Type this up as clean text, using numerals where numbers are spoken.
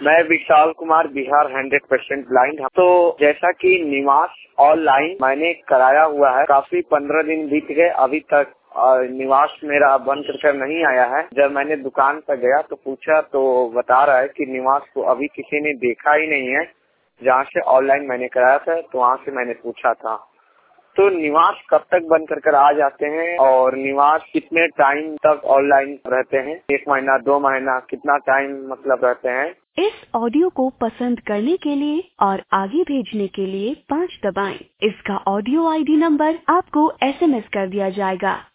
मैं विशाल कुमार, बिहार 100% ब्लाइंड। तो जैसा कि निवास ऑनलाइन मैंने कराया हुआ है, काफी 15 दिन बीत गए, अभी तक निवास मेरा बन कर नहीं आया है। जब मैंने दुकान पर गया तो पूछा तो बता रहा है कि निवास को अभी किसी ने देखा ही नहीं है। जहाँ से ऑनलाइन मैंने कराया था तो वहाँ से मैंने पूछा था। तो निवास कब तक बन कर आ जाते हैं और निवास कितने टाइम तक ऑनलाइन रहते हैं? 1 महीना, 2 महीना, कितना टाइम मतलब रहते हैं? इस ऑडियो को पसंद करने के लिए और आगे भेजने के लिए 5 दबाएं। इसका ऑडियो ID नंबर आपको SMS कर दिया जाएगा।